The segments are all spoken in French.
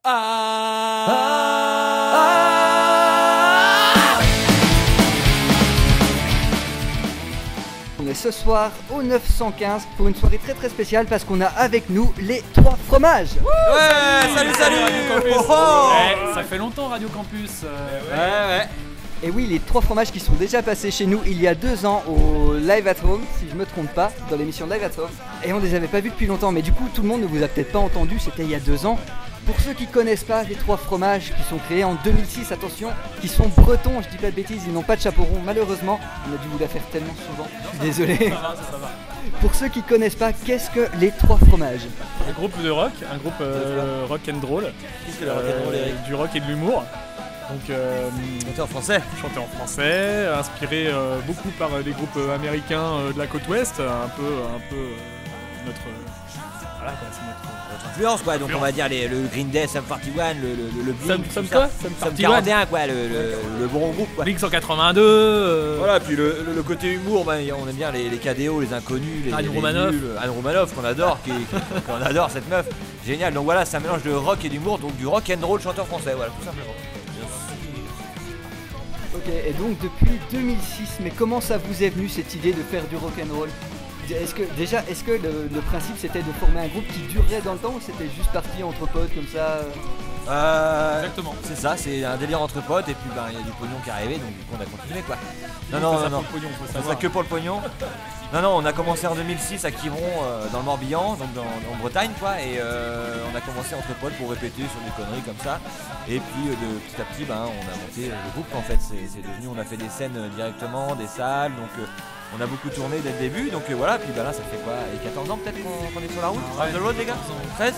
On est ce soir au 915 pour une soirée très très spéciale parce qu'on a avec nous les 3 fromages. Ouais, salut Radio Campus. Oh, oh. Ça fait longtemps Radio Campus. Ouais. Et oui, les 3 fromages qui sont déjà passés chez nous il y a 2 ans au Live at Home, si je me trompe pas, dans l'émission Live at Home. Et on les avait pas vus depuis longtemps, mais du coup tout le monde ne vous a peut-être pas entendu, c'était il y a 2 ans. Pour ceux qui connaissent pas les 3 fromages qui sont créés en 2006, attention, qui sont bretons, je dis pas de bêtises, ils n'ont pas de chapeau rond, malheureusement, on a dû vous la faire tellement souvent, je suis désolé. Ça va. Pour ceux qui connaissent pas, qu'est-ce que les 3 fromages? Un groupe de rock, un groupe rock and roll. Qu'est-ce que le rock and roll, Eric? Du rock et de l'humour. Donc Chanté en français. chanté en français, inspiré beaucoup par des groupes américains de la côte ouest, un peu notre voilà quoi, c'est notre Influence quoi, donc on va dire le Green Day, Sum 41, le Blink, Sum tout quoi ça. Sum Sum 41 41 quoi, le bon groupe quoi. Blink 182 Voilà, puis le côté humour, on aime bien les KDO, les inconnus, les Anne Romanoff. nuls, Anne Romanoff qu'on adore, qu'on adore cette meuf, génial. Donc voilà, c'est un mélange de rock et d'humour, donc du rock and roll chanteur français, voilà, tout simplement. Ok, et donc depuis 2006, mais comment ça vous est venu cette idée de faire du rock'n'roll? Est-ce que le principe c'était de former un groupe qui durerait dans le temps ou c'était juste parti entre potes comme ça? Exactement. C'est ça, c'est un délire entre potes et puis il y a du pognon qui est arrivé, donc du coup on a continué quoi. Non, Pour le pognon, faut c'est savoir. ça que pour le pognon. Non, on a commencé en 2006 à Quiron, dans le Morbihan, donc en Bretagne quoi, et on a commencé entre potes pour répéter sur des conneries comme ça. Et puis de petit à petit, on a monté le groupe en fait. C'est devenu, on a fait des scènes directement, des salles, donc on a beaucoup tourné dès le début. Donc voilà, puis là ça fait quoi, 14 ans peut-être qu'on est sur la route, on the road les gars, 13,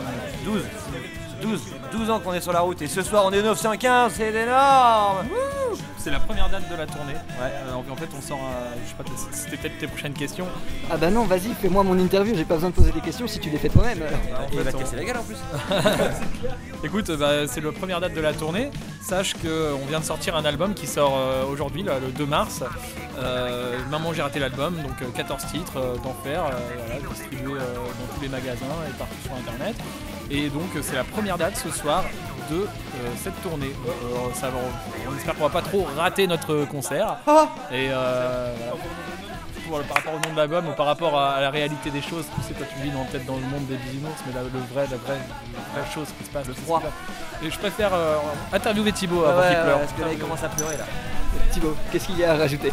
12 ans qu'on est sur la route et ce soir on est 915, c'est énorme. C'est la première date de la tournée. Ouais. En fait, on sort. Je sais pas, c'était peut-être tes prochaines questions. Ah bah non, vas-y, fais-moi mon interview, j'ai pas besoin de poser des questions si tu les fais toi-même. Et il va te casser la gueule en plus. Écoute, c'est la première date de la tournée. Sache qu'on vient de sortir un album qui sort aujourd'hui, là, le 2 mars. Maman, j'ai raté l'album, donc 14 titres d'enfer, voilà, distribués dans tous les magasins et partout sur internet. Et donc, c'est la première date ce soir de cette tournée. On espère qu'on va pas trop rater notre concert. Et voilà. Par rapport au nom de l'album ou par rapport à la réalité des choses, tu sais, toi tu vis peut-être dans le monde des bisounours, mais la vraie chose qui se passe. Le froid. Et je préfère interviewer Thibaut avant qu'il pleure. Parce que là il commence à pleurer là. Thibaut, qu'est-ce qu'il y a à rajouter?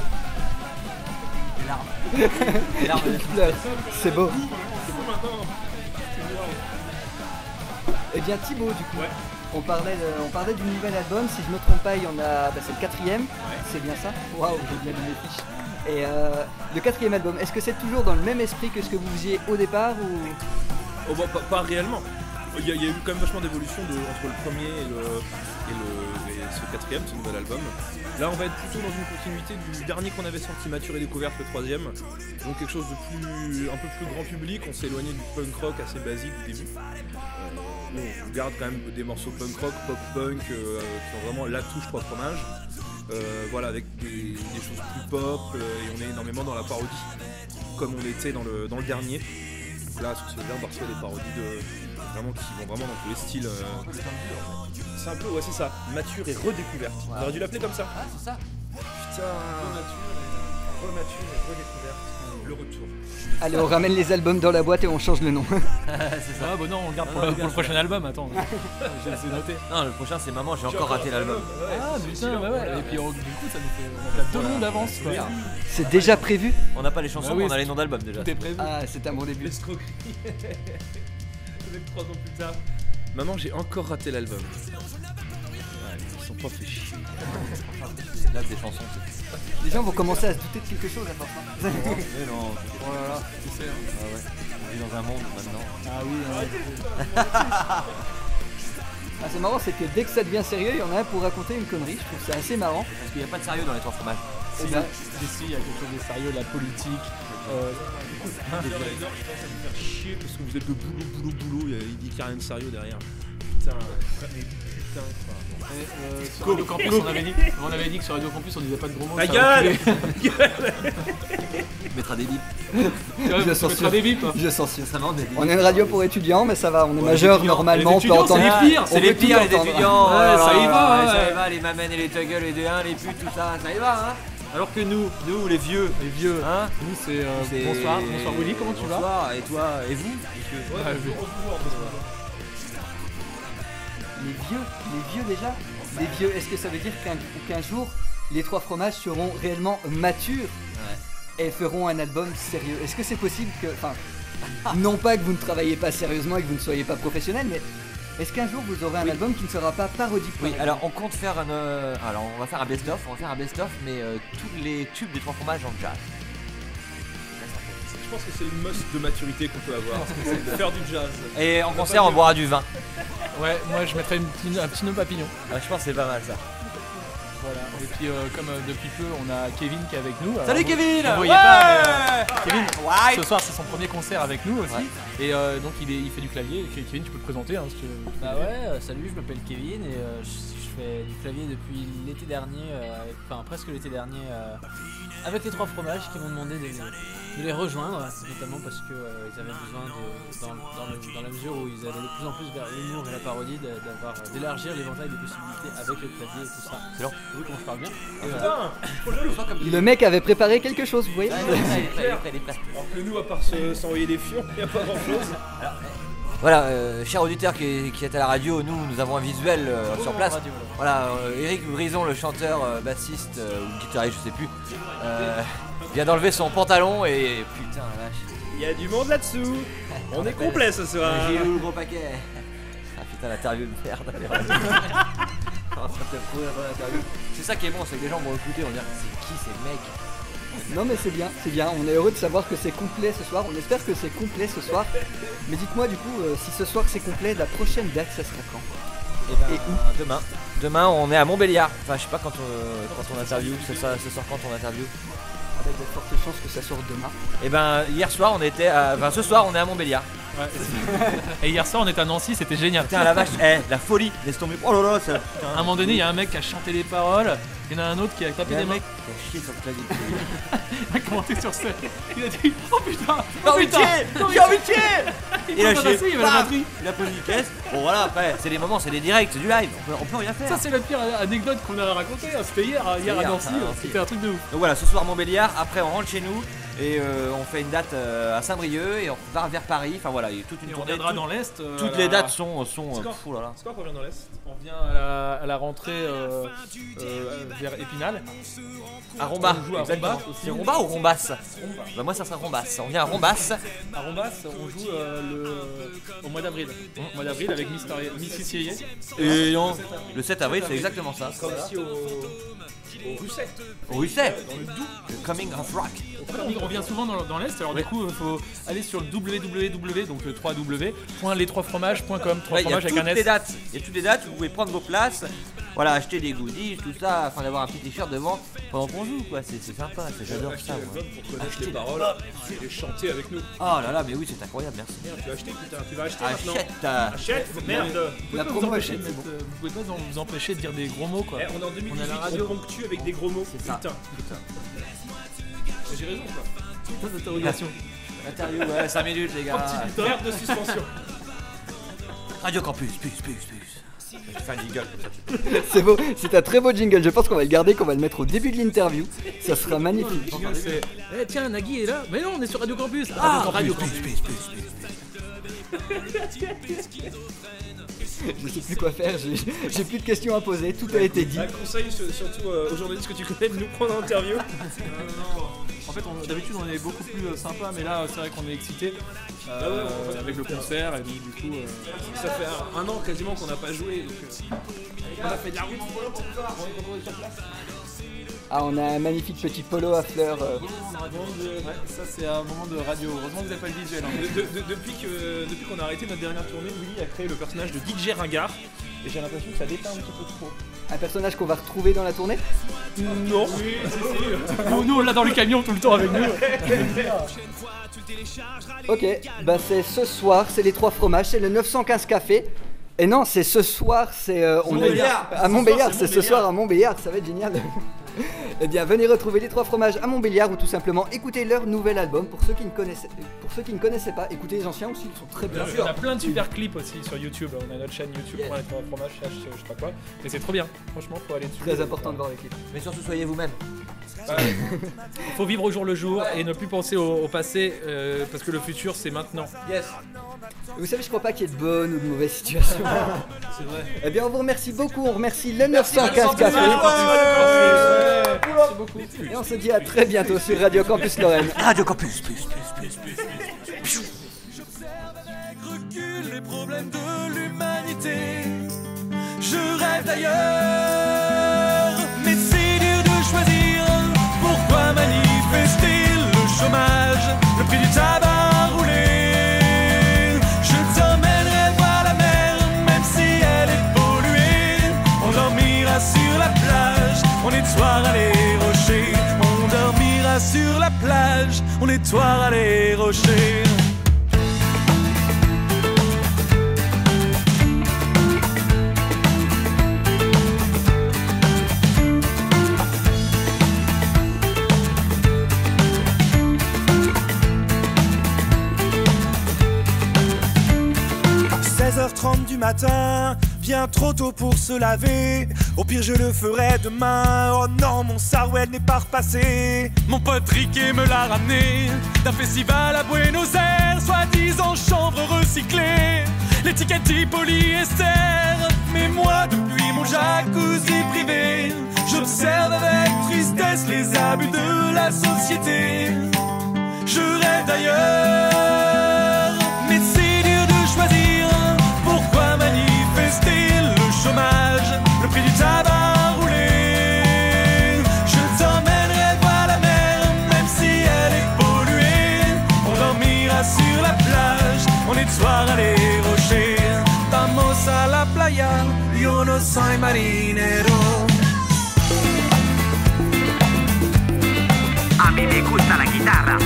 Les larmes. Il pleure, c'est beau. Eh bien Thibaut, du coup, on parlait du nouvel album, si je me trompe pas, il y en a, c'est le 4e, c'est bien ça? Waouh, j'ai bien lu mes fiches. Et le 4e album, est-ce que c'est toujours dans le même esprit que ce que vous faisiez au départ ou... Pas réellement. Il y a eu quand même vachement d'évolution entre le premier et ce 4e, ce nouvel album. Là, on va être plutôt dans une continuité du dernier qu'on avait sorti, Mature et Découverte, le 3e. Donc quelque chose de un peu plus grand public. On s'est éloigné du punk rock assez basique du début. On garde quand même des morceaux punk rock, pop punk, qui ont vraiment la touche 3 fromages. Voilà, avec des choses plus pop, et on est énormément dans la parodie, comme on était dans le dernier. Donc là, sur ce dernier, on va retrouver des parodies qui vont vraiment dans tous les styles. C'est un peu, ouais, c'est ça, Mature et Redécouverte. On aurait dû l'appeler comme ça. Ah c'est ça. Putain. Remature et Redécouverte. Le retour. Allez, on ramène les albums dans la boîte et on change le nom. C'est ça. Ah bah non, on le garde pour le prochain album, attends. J'ai noté. Non, le prochain c'est Maman, j'ai encore raté l'album. Ah putain, bah ouais. Et puis du coup, ça nous fait 2 noms d'avance quoi. C'est déjà prévu? On n'a pas les chansons, Bah oui, mais on a les noms d'albums déjà. Tout est prévu. Ah, c'est un bon début. L'escroquerie. Peut-être 3 ans plus tard. Maman, j'ai encore raté l'album. Ouais, ils sont pas fait chier. Les dates des chansons. Les gens vont commencer à se douter de quelque chose à force. Mais non, Oh là là. Tu sais, hein. ah ouais. On vit dans un monde maintenant. Ah oui, Ah, c'est marrant, c'est que dès que ça devient sérieux, il y en a un pour raconter une connerie. Je trouve ça assez marrant. Parce qu'il n'y a pas de sérieux dans les 3 fromages. Si, il y a quelque chose de sérieux, la politique. Les gens, ça me fait chier parce que vous êtes le boulot. Il dit qu'il n'y a rien de sérieux derrière. Putain. putain. Sur Radio Campus, on avait dit que sur Radio Campus on disait pas de gros mots. Ta ça gueule. On mettra des bips. Je censure. mettra des bips. Je censure. Ça marrant, des bips. On est une radio pour étudiants, mais ça va, on est Ouais, majeur les étudiants. normalement, Les on peut étudiants, entendre. c'est les pires. C'est les pires, les entendre. étudiants. Ouais, ça y va, ouais. Ça y va, les mamènes et les tuggles, les D1, les putes, tout ça, ça y va, hein. Alors que nous, les vieux, Hein nous c'est bonsoir Willy, comment tu vas? Bonsoir, et toi, et vous? Les vieux déjà. Les vieux, est-ce que ça veut dire qu'un jour, les trois fromages seront réellement matures et feront un album sérieux? Est-ce que c'est possible que, enfin, non pas que vous ne travaillez pas sérieusement et que vous ne soyez pas professionnel, mais est-ce qu'un jour vous aurez un album qui ne sera pas parodique? Oui, alors on compte faire alors on va faire un best-of, mais tous les tubes des trois fromages en jazz. Je pense que c'est le must de maturité qu'on peut avoir. C'est de faire du jazz. Et en concert, on boira du vin. Ouais, moi je mettrais un petit nœud papillon. Ah, je pense que c'est pas mal ça. Voilà. Et puis comme depuis peu on a Kevin qui est avec nous. Salut Alors, Kevin. vous voyez Ouais. pas, mais, Kevin, Ouais. ce soir c'est son premier concert avec nous aussi. Ouais. Et donc il fait du clavier. Kevin, tu peux te présenter si tu veux. Bah ouais, salut, je m'appelle Kevin et je fais du clavier depuis l'été dernier, enfin presque l'été dernier, avec les trois fromages qui m'ont demandé de les rejoindre, notamment parce que ils avaient besoin dans la mesure où ils allaient de plus en plus vers l'humour et la parodie, d'élargir l'éventail des possibilités avec le clavier et tout ça. C'est long. Oui, comment je parle bien. Putain, Le mec avait préparé quelque chose, vous voyez? Il est prêt. alors que nous, à part s'envoyer des fions, il n'y a pas grand chose. Voilà, cher auditeur qui est à la radio, nous avons un visuel sur place. Radio, Voilà, Eric Brison, le chanteur, bassiste ou guitariste, je sais plus, vient d'enlever son pantalon et putain la vache. Il y a du monde là-dessous. On est complet ce soir. J'ai eu le gros paquet. Ah putain, l'interview de merde. Elle est en train de te pourrir dans l'interview. C'est ça qui est bon, c'est que les gens vont écouter, on va dire c'est qui ces mecs? Non mais c'est bien, c'est bien. On est heureux de savoir que c'est complet ce soir. On espère que c'est complet ce soir. Mais dites-moi du coup, si ce soir c'est complet, la prochaine date, ça sera quand? Et demain. Demain, on est à Montbéliard. Enfin, je sais pas quand on interview. C'est sort quand on interview. Avec de fortes chances que ça sorte demain. Et ben, hier soir, on était enfin, ce soir, on est à Montbéliard. Ouais. Et hier soir on était à Nancy, c'était génial. Putain, la vache, la folie, laisse tomber. Oh là là, ça. Putain. À un moment donné, il y a un mec qui a chanté les paroles, il y en a un autre qui a tapé Il y a des un mec mecs, qui a chié sur le clavier. il a commenté sur scène. Il a dit oh putain, J'ai envie de chier. J'ai envie de chier. il Il a faut chié. passer, il y avait la Bam. batterie. Il a posé une caisse. Bon voilà, après, c'est des moments, c'est des directs, c'est du live. On peut rien faire. Ça c'est la pire anecdote qu'on a racontée, hein. C'était hier à Nancy, c'était un truc de ouf. Donc voilà, ce soir Montbéliard, après on rentre chez nous et on fait une date à Saint-Brieuc et on part vers Paris. Enfin voilà, il y a toute une Et on tournée. viendra dans l'Est. Toutes les dates sont quand oh là là. C'est quoi qu'on vient dans l'Est? On vient à la rentrée vers Épinal. À Romba. On joue à Exactement. Romba aussi. C'est Romba ou Rombas? Bah moi ça sera Rombas. On vient à Rombas. À Rombas, on joue au mois d'avril. Au mois d'avril avec Miss Sicilier. Et non, le 7 avril c'est exactement ça. Comme aussi au Russet. Au Russet. Le Coming of Rock. On vient souvent dans l'Est, alors du coup il faut aller sur le www, donc le 3w.les3fromages.com, 3 Ouais, il y a fromages avec un toutes les S. dates. Il y a toutes les dates, vous pouvez prendre vos places. Voilà, acheter des goodies, tout ça, afin d'avoir un petit t-shirt devant pendant qu'on joue quoi. C'est sympa, j'adore Acheter ça. moi. l'album pour connaître les paroles et les chanter avec nous. Oh là là, mais oui, c'est incroyable, merci. Merde, tu vas acheter, putain, tu vas acheter maintenant. Achète. Achète, merde. La Vous promo empêcher, est faite, mais bon. vous pouvez pas vous empêcher de dire des gros mots quoi. Eh, on est en 2018, On est à la on radio. ponctue avec des gros mots. C'est ça. Putain. J'ai raison quoi. Point d'interrogation. Interview, ouais, 5 minutes les gars. Perte de suspension. Radio Campus, plus. Je fais un jingle comme ça. C'est beau, c'est un très beau jingle. Je pense qu'on va le garder, qu'on va le mettre au début de l'interview. Ça sera magnifique. C'est eh tiens Nagui est là. Mais non, on est sur Radio Campus. Radio Campus. Je sais plus quoi faire, j'ai plus de questions à poser, tout a été dit. Un conseil surtout aux journalistes que tu connais de nous prendre en interview. En fait, d'habitude on est beaucoup plus sympa, mais là c'est vrai qu'on est excité avec le concert et donc du coup. Ça fait un an quasiment qu'on n'a pas joué. Donc, on a fait de la route pour sur place. Ah, on a un magnifique petit polo à fleurs. Ouais, ça c'est un moment de radio. Heureusement que vous n'avez pas le visuel. Hein. Depuis qu'on a arrêté notre dernière tournée, Willy a créé le personnage de DJ Ringard. Et j'ai l'impression que ça déteint un petit peu trop. Un personnage qu'on va retrouver dans la tournée. Non. Nous on l'a dans le camion tout le temps avec nous. Ok, bah c'est ce soir, c'est les trois fromages, c'est le 915 café. Et non, c'est ce soir, c'est Montbéliard. à Montbéliard, c'est ce soir à Montbéliard, ça va être génial. Eh bien, venez retrouver les 3 fromages à Montbéliard ou tout simplement écouter leur nouvel album. Pour ceux qui ne connaissaient pas, écoutez les anciens aussi, ils sont très bien. On a plein de super clips aussi sur YouTube. On a notre chaîne YouTube pour les 3 fromages, je sais pas quoi. Mais c'est trop bien. Franchement, faut aller dessus. Très important de voir les clips. Mais surtout, soyez vous-même. Il faut vivre au jour le jour et ne plus penser au passé parce que le futur c'est maintenant. Yes. Vous savez, je crois pas qu'il y ait de bonnes ou de mauvaises situations. C'est vrai. Eh bien, on vous remercie beaucoup. On remercie le 915 Café. Merci beaucoup. Et on se dit à très bientôt sur Radio Campus Lorraine. Radio Campus. Recule les problèmes de l'humanité. Je rêve d'ailleurs, mais c'est dur de choisir. Pourquoi manifester le chômage, le prix du tabac roulé? Je t'emmènerai voir la mer, même si elle est polluée. On dormira sur la plage, on nettoiera les rochers. On dormira sur la plage, on nettoiera les rochers. 16h30 du matin, bien trop tôt pour se laver. Au pire je le ferai demain. Oh non, mon sarouel n'est pas repassé. Mon pote Riquet me l'a ramené d'un festival à Buenos Aires, soi-disant chanvre recyclée, l'étiquette dit polyester. Mais moi depuis mon jacuzzi privé, j'observe avec tristesse les abus de la société. Je rêve d'ailleurs, mais c'est dur de choisir. Pourquoi manifester le chômage, le prix du tabac roulé? Je t'emmènerai voir la mer, même si elle est polluée. On dormira sur la plage, on nettoiera les rochers. Vamos a la playa, yo no soy marinero. A mí me gusta la guitarra,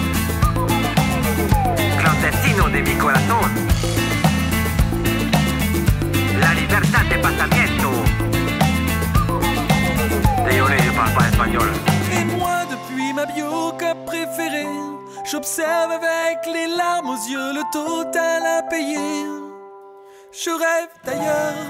clandestino de mi corazón. La libertad de pensamiento. Désolé, je parle pas espagnol. Et moi, depuis ma bioca préférée, j'observe avec les larmes aux yeux le total à payer. Je rêve d'ailleurs,